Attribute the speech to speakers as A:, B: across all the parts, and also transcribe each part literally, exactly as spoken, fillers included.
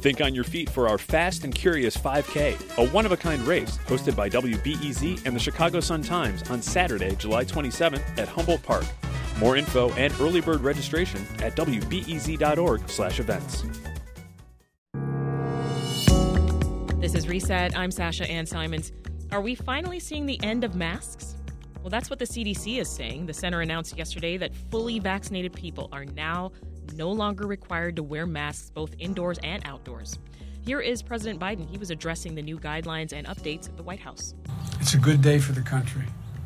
A: Think on your feet for our Fast and Curious five K, a one-of-a-kind race hosted by W B E Z and the Chicago Sun-Times on Saturday, July twenty-seventh at Humboldt Park. More info and early bird registration at w b e z dot org slash events.
B: This is Reset. I'm Sasha Ann Simons. Are we finally seeing the end of masks? Well, that's what the C D C is saying. The center announced yesterday that fully vaccinated people are now no longer required to wear masks both indoors and outdoors. Here is President Biden. He was addressing the new guidelines and updates at the White House.
C: It's a good day for the country.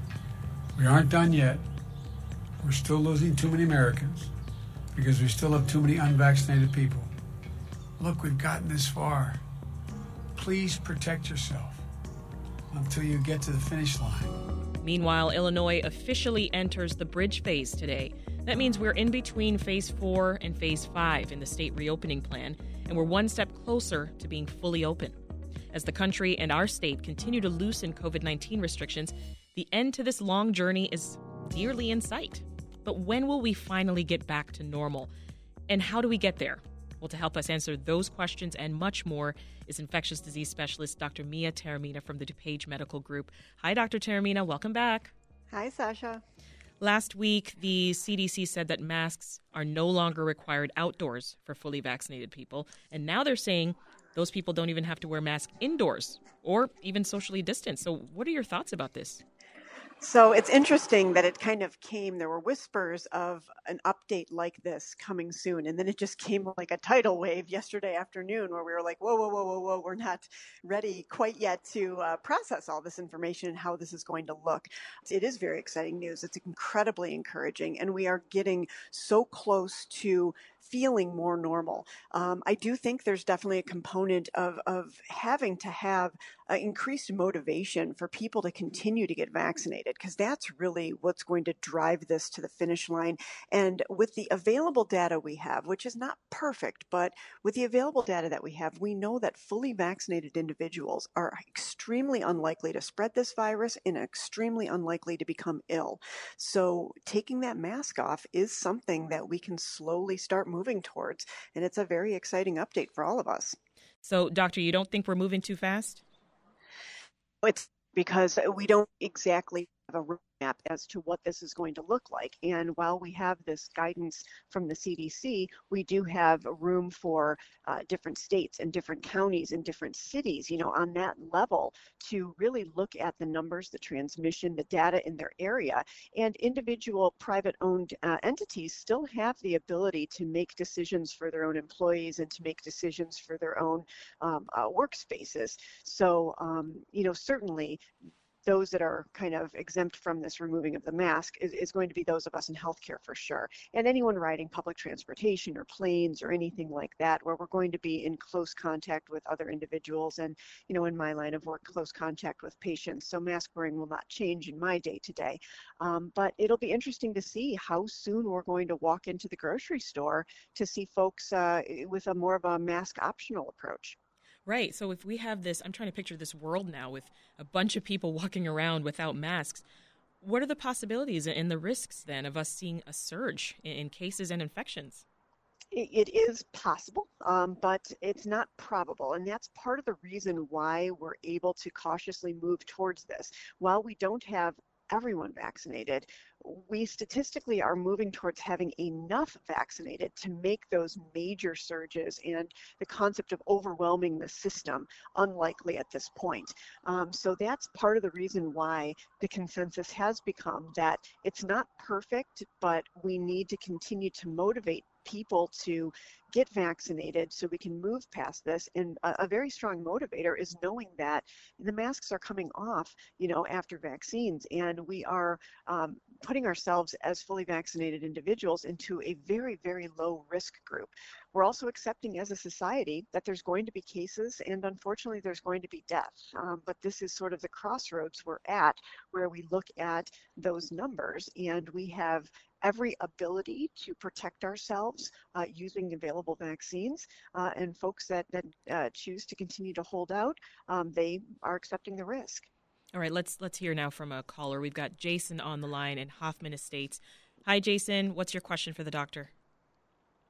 C: We aren't done yet. We're still losing too many Americans because we still have too many unvaccinated people. Look, we've gotten this far. Please protect yourself until you get to the finish line.
B: Meanwhile, Illinois officially enters the bridge phase today. That means we're in between phase four and phase five in the state reopening plan, and we're one step closer to being fully open. As the country and our state continue to loosen covid nineteen restrictions, the end to this long journey is nearly in sight. But when will we finally get back to normal? And how do we get there? Well, to help us answer those questions and much more is infectious disease specialist Doctor Mia Taormina from the DuPage Medical Group. Hi, Doctor Taormina. Welcome back.
D: Hi, Sasha.
B: Last week, the C D C said that masks are no longer required outdoors for fully vaccinated people. And now they're saying those people don't even have to wear masks indoors or even socially distanced. So what are your thoughts about this?
D: So it's interesting that it kind of came, there were whispers of an update like this coming soon. And then it just came like a tidal wave yesterday afternoon where we were like, whoa, whoa, whoa, whoa, whoa, we're not ready quite yet to uh, process all this information and how this is going to look. It is very exciting news. It's incredibly encouraging. And we are getting so close to feeling more normal. Um, I do think there's definitely a component of, of having to have uh, increased motivation for people to continue to get vaccinated, because that's really what's going to drive this to the finish line. And with the available data we have, which is not perfect, but with the available data that we have, we know that fully vaccinated individuals are extremely unlikely to spread this virus and extremely unlikely to become ill. So taking that mask off is something that we can slowly start moving towards. And it's a very exciting update for all of us.
B: So, Doctor, you don't think we're moving too fast?
D: It's because we don't exactly have a roadmap as to what this is going to look like. And while we have this guidance from the C D C, we do have room for uh, different states and different counties and different cities, you know, on that level to really look at the numbers, the transmission, the data in their area. And individual private owned uh, entities still have the ability to make decisions for their own employees and to make decisions for their own um, uh, workspaces. So, um, you know, certainly those that are kind of exempt from this removing of the mask is, is going to be those of us in healthcare for sure. And anyone riding public transportation or planes or anything like that, where we're going to be in close contact with other individuals and, you know, in my line of work, close contact with patients. So mask wearing will not change in my day to day. Um, but it'll be interesting to see how soon we're going to walk into the grocery store to see folks uh, with a more of a mask optional approach.
B: Right. So if we have this, I'm trying to picture this world now with a bunch of people walking around without masks. What are the possibilities and the risks then of us seeing a surge in cases and infections?
D: It is possible, um, but it's not probable. And that's part of the reason why we're able to cautiously move towards this. While we don't have everyone vaccinated, we statistically are moving towards having enough vaccinated to make those major surges and the concept of overwhelming the system unlikely at this point. Um, so that's part of the reason why the consensus has become that it's not perfect, but we need to continue to motivate people to get vaccinated so we can move past this. And a, a very strong motivator is knowing that the masks are coming off, you know, after vaccines, and we are um, putting ourselves as fully vaccinated individuals into a very, very low risk group. We're also accepting as a society that there's going to be cases, and unfortunately there's going to be death. Um, but this is sort of the crossroads we're at, where we look at those numbers and we have every ability to protect ourselves uh, using available vaccines. Uh, and folks that, that uh, choose to continue to hold out, um, they are accepting the risk.
B: All right, let's let's hear now from a caller. We've got Jason on the line in Hoffman Estates. Hi, Jason. What's your question for the doctor?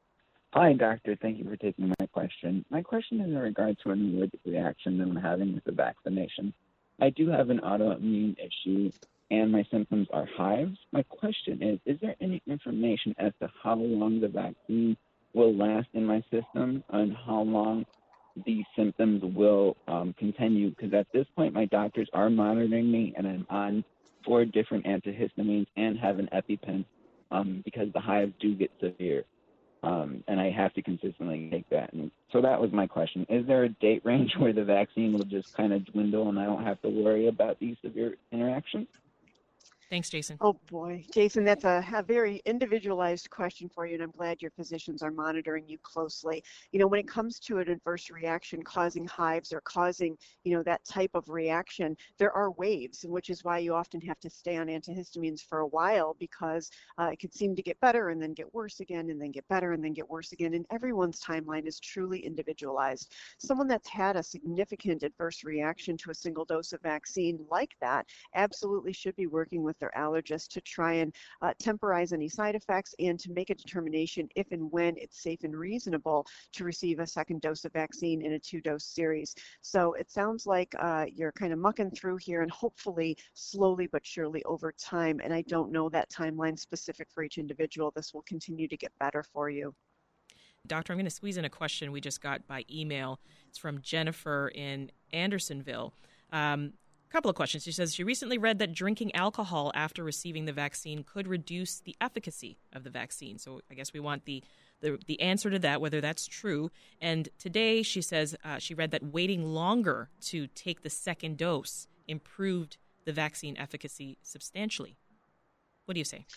E: Hi, doctor. Thank you for taking my question. My question is in regard to an allergic reaction that I'm having with the vaccination. I do have an autoimmune issue, and my symptoms are hives. My question is, is there any information as to how long the vaccine will last in my system and how long these symptoms will um, continue? Because at this point, my doctors are monitoring me, and I'm on four different antihistamines and have an EpiPen um, because the hives do get severe. Um, and I have to consistently take that. And so that was my question. Is there a date range where the vaccine will just kind of dwindle and I don't have to worry about these severe interactions?
B: Thanks, Jason.
D: Oh boy, Jason, that's a, a very individualized question for you, and I'm glad your physicians are monitoring you closely. You know, when it comes to an adverse reaction causing hives or causing, you know, that type of reaction, there are waves, which is why you often have to stay on antihistamines for a while, because uh, it could seem to get better and then get worse again and then get better and then get worse again, and everyone's timeline is truly individualized. Someone that's had a significant adverse reaction to a single dose of vaccine like that absolutely should be working with their allergist to try and uh, temporize any side effects and to make a determination if and when it's safe and reasonable to receive a second dose of vaccine in a two-dose series. So it sounds like uh, you're kind of mucking through here, and hopefully slowly but surely over time, and I don't know that timeline specific for each individual, this will continue to get better for you.
B: Doctor, I'm going to squeeze in a question we just got by email. It's from Jennifer in Andersonville. Um, couple of questions. She says she recently read that drinking alcohol after receiving the vaccine could reduce the efficacy of the vaccine. So I guess we want the the, the answer to that, whether that's true. And today she says uh, she read that waiting longer to take the second dose improved the vaccine efficacy substantially. What do you say?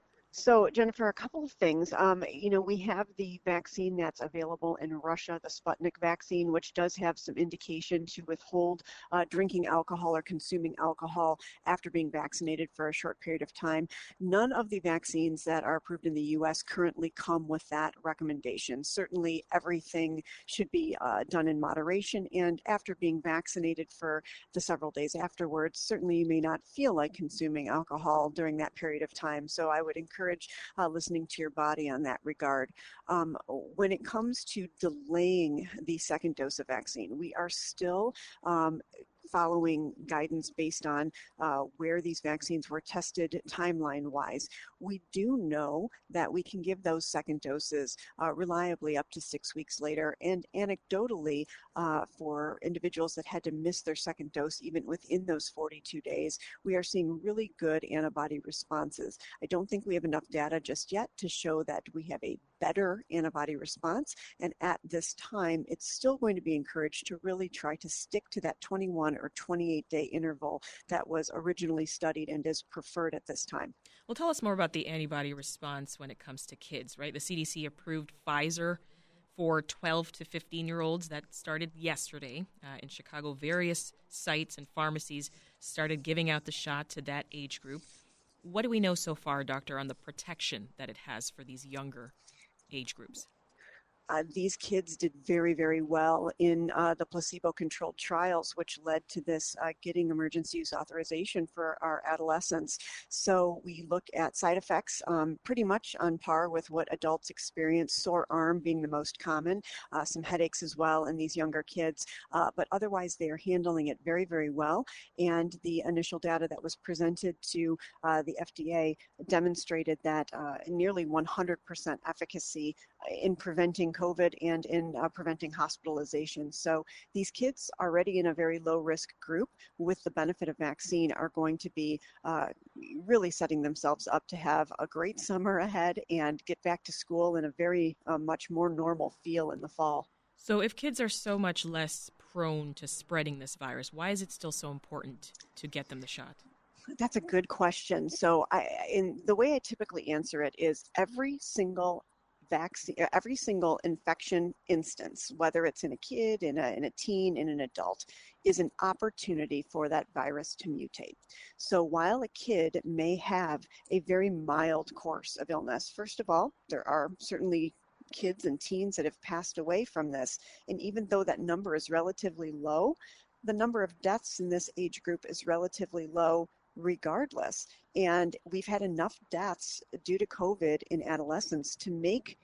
D: So, Jennifer, a couple of things. Um, you know, we have the vaccine that's available in Russia, the Sputnik vaccine, which does have some indication to withhold uh, drinking alcohol or consuming alcohol after being vaccinated for a short period of time. None of the vaccines that are approved in the U S currently come with that recommendation. Certainly, everything should be uh, done in moderation, and after being vaccinated for the several days afterwards, certainly you may not feel like consuming alcohol during that period of time. So I would encourage encourage uh, listening to your body on that regard. Um, when it comes to delaying the second dose of vaccine, we are still um, following guidance based on uh, where these vaccines were tested timeline-wise. We do know that we can give those second doses uh, reliably up to six weeks later, and anecdotally, uh, for individuals that had to miss their second dose even within those forty-two days, we are seeing really good antibody responses. I don't think we have enough data just yet to show that we have a better antibody response, and at this time, it's still going to be encouraged to really try to stick to that twenty-one or twenty-eight day interval that was originally studied and is preferred at this time.
B: Well, tell us more about the antibody response when it comes to kids, right? The C D C approved Pfizer for twelve to fifteen-year-olds. That started yesterday uh, in Chicago. Various sites and pharmacies started giving out the shot to that age group. What do we know so far, Doctor, on the protection that it has for these younger age groups?
D: Uh, these kids did very, very well in uh, the placebo-controlled trials, which led to this uh, getting emergency use authorization for our adolescents. So we look at side effects um, pretty much on par with what adults experience, sore arm being the most common, uh, some headaches as well in these younger kids, uh, but otherwise they are handling it very, very well. And the initial data that was presented to uh, the F D A demonstrated that uh, nearly one hundred percent efficacy in preventing COVID and in uh, preventing hospitalization. So these kids already in a very low risk group with the benefit of vaccine are going to be uh, really setting themselves up to have a great summer ahead and get back to school in a very uh, much more normal feel in the fall.
B: So if kids are so much less prone to spreading this virus, why is it still so important to get them the shot?
D: That's a good question. So I, in the way I typically answer it is every single vaccine, every single infection instance, whether it's in a kid, in a, in a teen, in an adult, is an opportunity for that virus to mutate. So while a kid may have a very mild course of illness, first of all, there are certainly kids and teens that have passed away from this. And even though that number is relatively low, the number of deaths in this age group is relatively low regardless. And we've had enough deaths due to COVID in adolescents to make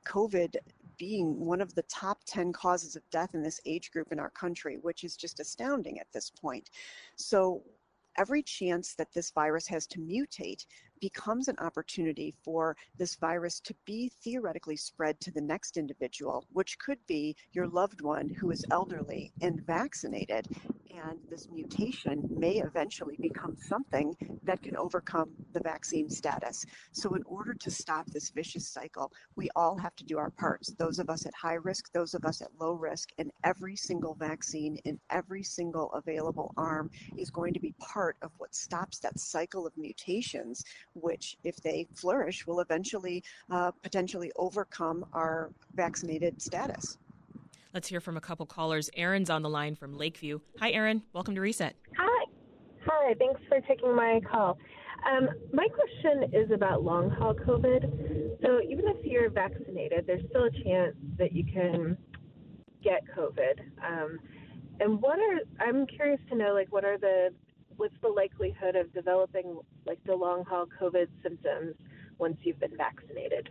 D: COVID being one of the top ten causes of death in this age group in our country, which is just astounding at this point. So every chance that this virus has to mutate becomes an opportunity for this virus to be theoretically spread to the next individual, which could be your loved one who is elderly and vaccinated. And this mutation may eventually become something that can overcome the vaccine status. So in order to stop this vicious cycle, we all have to do our parts. Those of us at high risk, those of us at low risk, and every single vaccine in every single available arm is going to be part of what stops that cycle of mutations, which, if they flourish, will eventually uh, potentially overcome our vaccinated status.
B: Let's hear from a couple callers. Erin's on the line from Lakeview. Hi, Erin. Welcome to Reset.
F: Hi. Hi. Thanks for taking my call. Um, my question is about long-haul COVID. So even if you're vaccinated, there's still a chance that you can get COVID. Um, and what are I'm curious to know, like, what are the what's the likelihood of developing like the long-haul COVID symptoms once you've been vaccinated?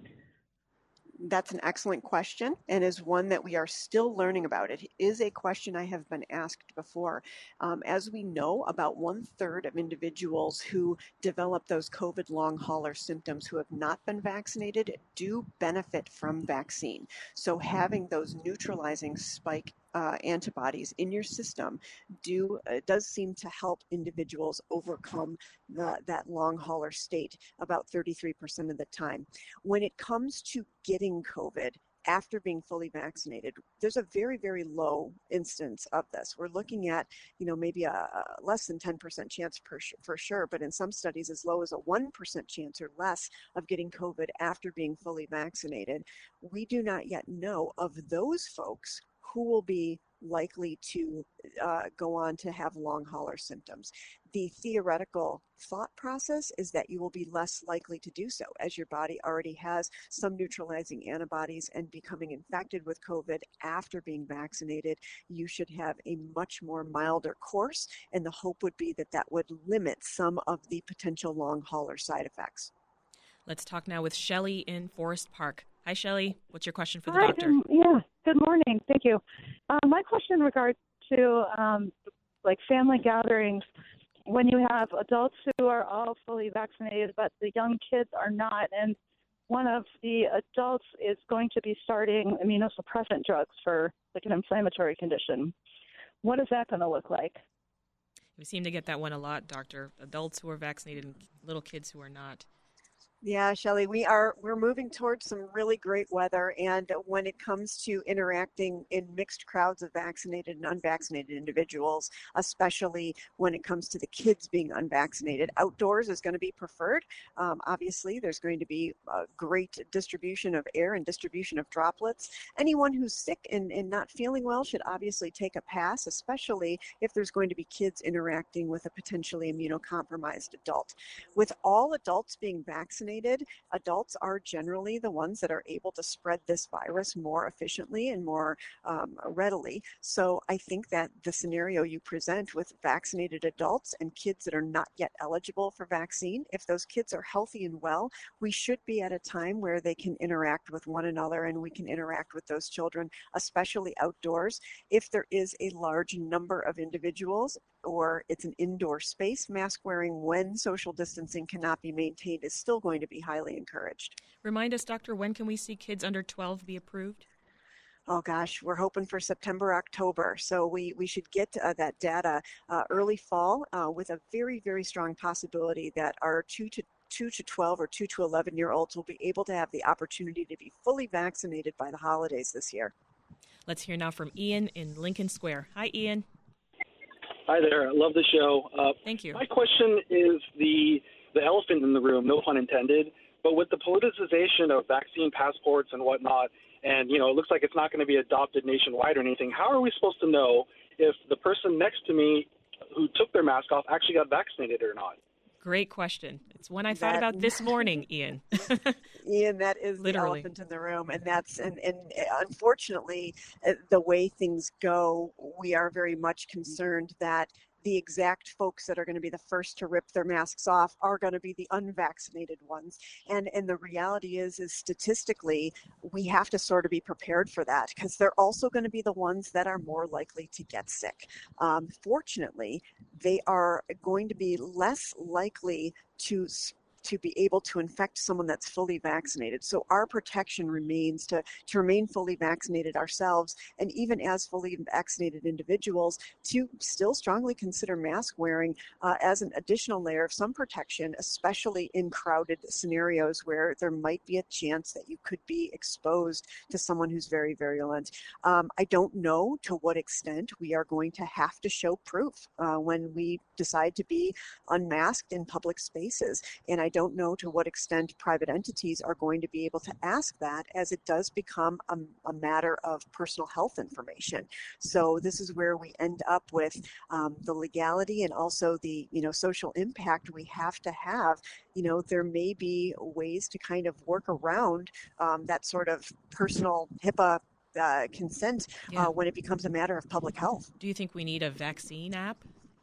D: That's an excellent question and is one that we are still learning about. It is a question I have been asked before. Um, as we know, about one third of individuals who develop those COVID long hauler symptoms who have not been vaccinated do benefit from vaccine. So having those neutralizing spike Uh, antibodies in your system do uh, does seem to help individuals overcome the, that long hauler state about thirty-three percent of the time. When it comes to getting COVID after being fully vaccinated, there's a very, very low instance of this. We're looking at, you know, maybe a, a less than ten percent chance per, for sure, but in some studies as low as a one percent chance or less of getting COVID after being fully vaccinated. We do not yet know of those folks who will be likely to uh, go on to have long hauler symptoms. The theoretical thought process is that you will be less likely to do so, as your body already has some neutralizing antibodies, and becoming infected with COVID after being vaccinated, you should have a much more milder course, and the hope would be that that would limit some of the potential long hauler side effects.
B: Let's talk now with Shelley in Forest Park. Hi, Shelley. What's your question for the
G: Hi,
B: doctor?
G: good, yeah, good morning. Thank you. Uh, my question in regard to um, like family gatherings, when you have adults who are all fully vaccinated, but the young kids are not, and one of the adults is going to be starting immunosuppressant drugs for like an inflammatory condition. What is that going to look like?
B: We seem to get that one a lot, doctor. Adults who are vaccinated and little kids who are not.
D: Yeah, Shelley, we are we're moving towards some really great weather, and when it comes to interacting in mixed crowds of vaccinated and unvaccinated individuals, especially when it comes to the kids being unvaccinated, outdoors is going to be preferred. Um, obviously, there's going to be a great distribution of air and distribution of droplets. Anyone who's sick and, and not feeling well should obviously take a pass, especially if there's going to be kids interacting with a potentially immunocompromised adult. With all adults being vaccinated, adults are generally the ones that are able to spread this virus more efficiently and more um, readily. So I think that the scenario you present with vaccinated adults and kids that are not yet eligible for vaccine, if those kids are healthy and well, we should be at a time where they can interact with one another, and we can interact with those children, especially outdoors. If there is a large number of individuals, or it's an indoor space, mask wearing when social distancing cannot be maintained is still going to be highly encouraged.
B: Remind us, doctor, when can we see kids under twelve be approved?
D: Oh gosh, we're hoping for September, October. So we, we should get uh, that data uh, early fall uh, with a very, very strong possibility that our two to two to twelve or two to eleven year olds will be able to have the opportunity to be fully vaccinated by the holidays this year.
B: Let's hear now from Ian in Lincoln Square. Hi, Ian.
H: Hi there. I love the show. Uh,
B: Thank you.
H: My question is the the elephant in the room, no pun intended, but with the politicization of vaccine passports and whatnot, and, you know, it looks like it's not going to be adopted nationwide or anything, how are we supposed to know if the person next to me who took their mask off actually got vaccinated or not?
B: Great question. It's one I thought
D: That-
B: about this morning, Ian.
D: Ian, that is
B: Literally.
D: the elephant in the room, and that's and, and unfortunately, uh, the way things go, we are very much concerned that the exact folks that are going to be the first to rip their masks off are going to be the unvaccinated ones. And and the reality is, is statistically, we have to sort of be prepared for that, because they're also going to be the ones that are more likely to get sick. Um, fortunately, they are going to be less likely to to be able to infect someone that's fully vaccinated. So our protection remains to, to remain fully vaccinated ourselves, and even as fully vaccinated individuals, to still strongly consider mask wearing uh, as an additional layer of some protection, especially in crowded scenarios where there might be a chance that you could be exposed to someone who's very virulent. Um, I don't know to what extent we are going to have to show proof uh, when we decide to be unmasked in public spaces. And I don't know to what extent private entities are going to be able to ask that, as it does become a, a matter of personal health information. So this is where we end up with um, the legality and also the, you know, social impact we have to have. You know, there may be ways to kind of work around um, that sort of personal HIPAA uh, consent
B: Yeah.
D: uh, when it becomes a matter of public health.
B: Do you think we need a vaccine app?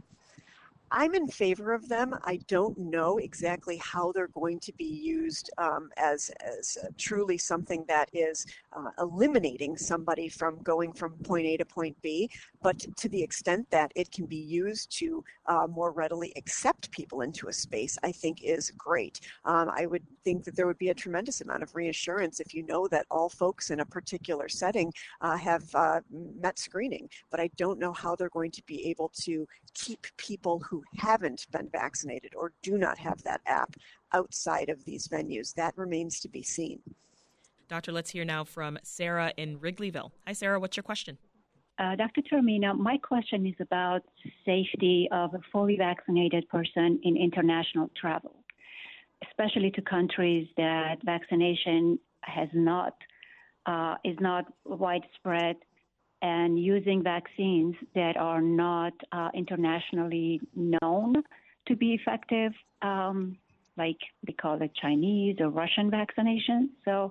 D: I'm in favor of them. I don't know exactly how they're going to be used um, as, as uh, truly something that is uh, eliminating somebody from going from point A to point B, but to the extent that it can be used to uh, more readily accept people into a space, I think is great. Um, I would think that there would be a tremendous amount of reassurance if you know that all folks in a particular setting uh, have uh, met screening, but I don't know how they're going to be able to keep people who haven't been vaccinated or do not have that app outside of these venues. That remains to be seen.
B: Doctor, let's hear now from Sarah in Wrigleyville. Hi, Sarah. What's your question?
I: Uh, Doctor Termina, my question is about safety of a fully vaccinated person in international travel, especially to countries that vaccination has not uh, is not widespread, and using vaccines that are not uh, internationally known to be effective, um, like they call it Chinese or Russian vaccination. So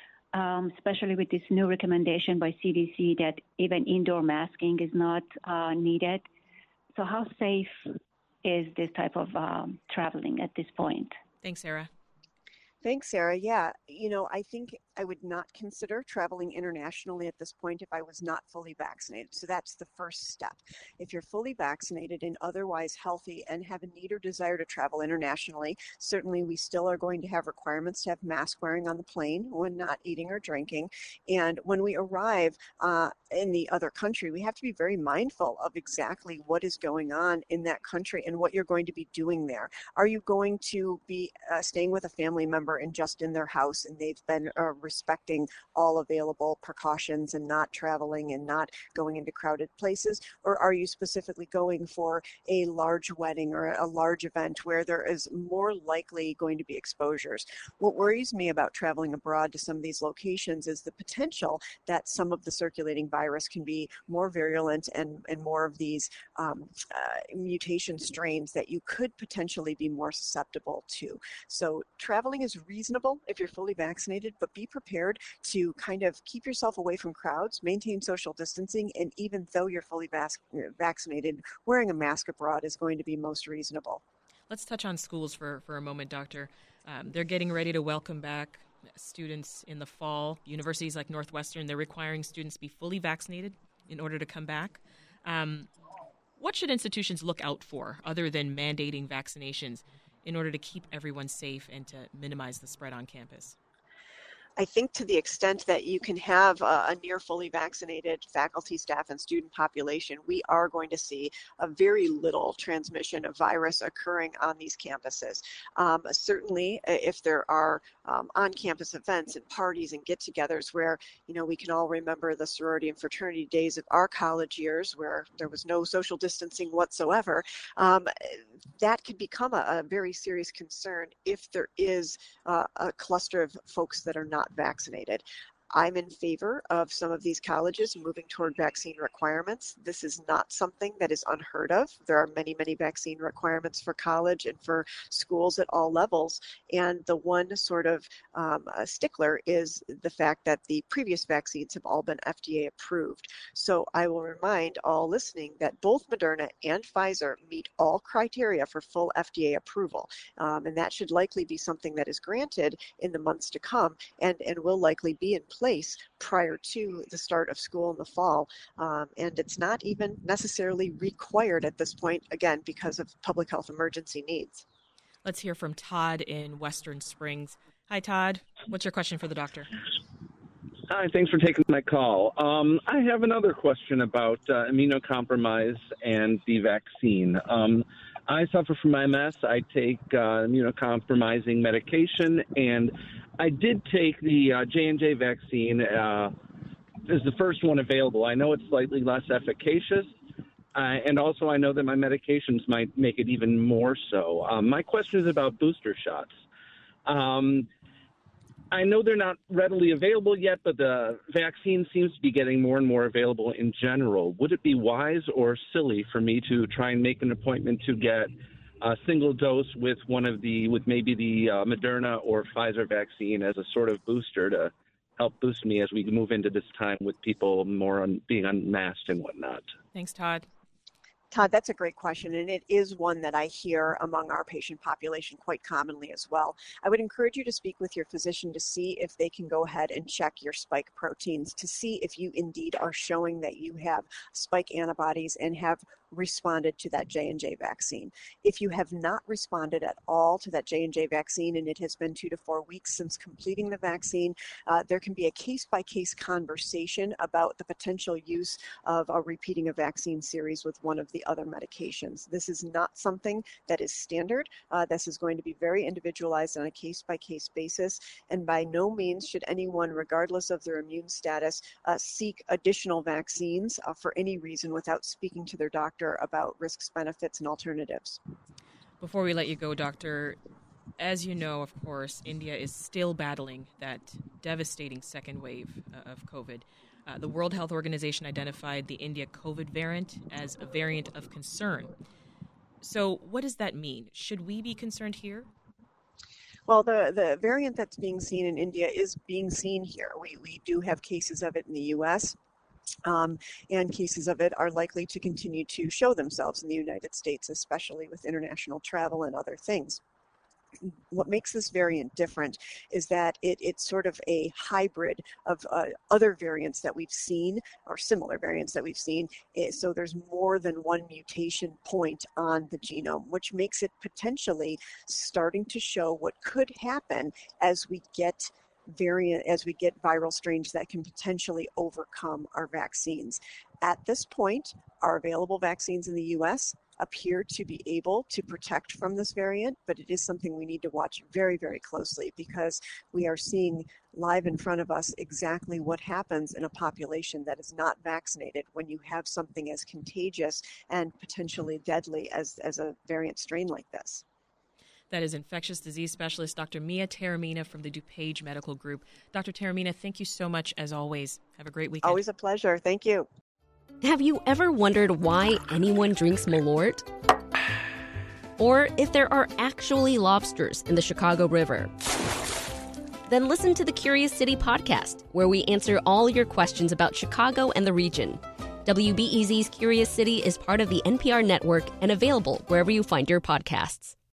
I: um, especially with this new recommendation by C D C that even indoor masking is not uh, needed. So how safe is this type of um, traveling at this point?
B: Thanks, Sarah.
D: Thanks, Sarah. Yeah, you know, I think I would not consider traveling internationally at this point if I was not fully vaccinated. So that's the first step. If you're fully vaccinated and otherwise healthy and have a need or desire to travel internationally, certainly we still are going to have requirements to have mask wearing on the plane when not eating or drinking. And when we arrive uh, in the other country, we have to be very mindful of exactly what is going on in that country and what you're going to be doing there. Are you going to be uh, staying with a family member and just in their house, and they've been uh, respecting all available precautions and not traveling and not going into crowded places? Or are you specifically going for a large wedding or a large event where there is more likely going to be exposures? What worries me about traveling abroad to some of these locations is the potential that some of the circulating virus can be more virulent and, and more of these um, uh, mutation strains that you could potentially be more susceptible to. So traveling is reasonable if you're fully vaccinated, but be prepared to kind of keep yourself away from crowds, maintain social distancing, and even though you're fully vac- vaccinated, wearing a mask abroad is going to be most reasonable.
B: Let's touch on schools for, for a moment, Doctor. Um, they're getting ready to welcome back students in the fall. Universities like Northwestern, they're requiring students to be fully vaccinated in order to come back. Um, what should institutions look out for other than mandating vaccinations in order to keep everyone safe and to minimize the spread on campus?
D: I think to the extent that you can have a, a near fully vaccinated faculty, staff, and student population, we are going to see a very little transmission of virus occurring on these campuses. Um, certainly, if there are um, on-campus events and parties and get-togethers where, you know, we can all remember the sorority and fraternity days of our college years where there was no social distancing whatsoever, um, that could become a, a very serious concern if there is uh, a cluster of folks that are not vaccinated. I'm in favor of some of these colleges moving toward vaccine requirements. This is not something that is unheard of. There are many, many vaccine requirements for college and for schools at all levels. And the one sort of um, stickler is the fact that the previous vaccines have all been F D A approved. So I will remind all listening that both Moderna and Pfizer meet all criteria for full F D A approval. Um, and that should likely be something that is granted in the months to come and, and will likely be in place prior to the start of school in the fall. Um, and it's not even necessarily required at this point, again, because of public health emergency needs.
B: Let's hear from Todd in Western Springs. Hi, Todd. What's your question for the doctor?
J: Hi, thanks for taking my call. Um, I have another question about uh, immunocompromise and the vaccine. Um, I suffer from M S. I take uh, immunocompromising medication, and I did take the uh, J and J vaccine uh, as the first one available. I know it's slightly less efficacious, uh, and also I know that my medications might make it even more so. Um, my question is about booster shots. Um, I know they're not readily available yet, but the vaccine seems to be getting more and more available in general. Would it be wise or silly for me to try and make an appointment to get a single dose with one of the, with maybe the uh, Moderna or Pfizer vaccine as a sort of booster to help boost me as we move into this time with people more on being unmasked and whatnot?
B: Thanks, Todd.
D: Todd, that's a great question, and it is one that I hear among our patient population quite commonly as well. I would encourage you to speak with your physician to see if they can go ahead and check your spike proteins to see if you indeed are showing that you have spike antibodies and have responded to that J and J vaccine. If you have not responded at all to that J and J vaccine and it has been two to four weeks since completing the vaccine, uh, there can be a case-by-case conversation about the potential use of uh, repeating a vaccine series with one of the other medications. This is not something that is standard. Uh, this is going to be very individualized on a case-by-case basis, and by no means should anyone, regardless of their immune status, uh, seek additional vaccines uh, for any reason without speaking to their doctor about risks, benefits, and alternatives.
B: Before we let you go, Doctor, as you know, of course, India is still battling that devastating second wave uh, of COVID. Uh, the World Health Organization identified the India COVID variant as a variant of concern. So what does that mean? Should we be concerned here?
D: Well, the, the variant that's being seen in India is being seen here. We, we do have cases of it in the U S, Um, and cases of it are likely to continue to show themselves in the United States, especially with international travel and other things. What makes this variant different is that it, it's sort of a hybrid of uh, other variants that we've seen, or similar variants that we've seen. So there's more than one mutation point on the genome, which makes it potentially starting to show what could happen as we get variant as we get viral strains that can potentially overcome our vaccines. At this point, our available vaccines in the U S appear to be able to protect from this variant, but it is something we need to watch very, very closely because we are seeing live in front of us exactly what happens in a population that is not vaccinated when you have something as contagious and potentially deadly as, as a variant strain like this.
B: That is infectious disease specialist Doctor Mia Taormina from the DuPage Medical Group. Doctor Taormina, thank you so much as always. Have a great weekend.
D: Always a pleasure. Thank you.
K: Have you ever wondered why anyone drinks Malort? Or if there are actually lobsters in the Chicago River? Then listen to the Curious City podcast, where we answer all your questions about Chicago and the region. W B E Z's Curious City is part of the N P R network and available wherever you find your podcasts.